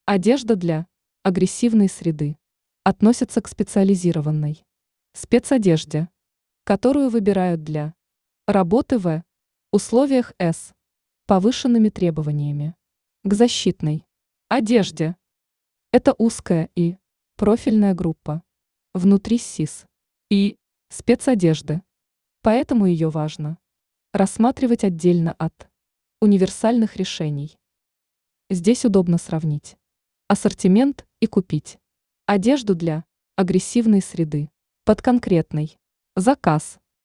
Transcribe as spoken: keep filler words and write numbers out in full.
Одежда для агрессивной среды относится к специализированной спецодежде, которую выбирают для работы в условиях с повышенными требованиями к защитной одежде. Это узкая и профильная группа внутри СИС и спецодежды, поэтому ее важно рассматривать отдельно от универсальных решений. Здесь удобно сравнить ассортимент и купить одежду для агрессивной среды под конкретный заказ.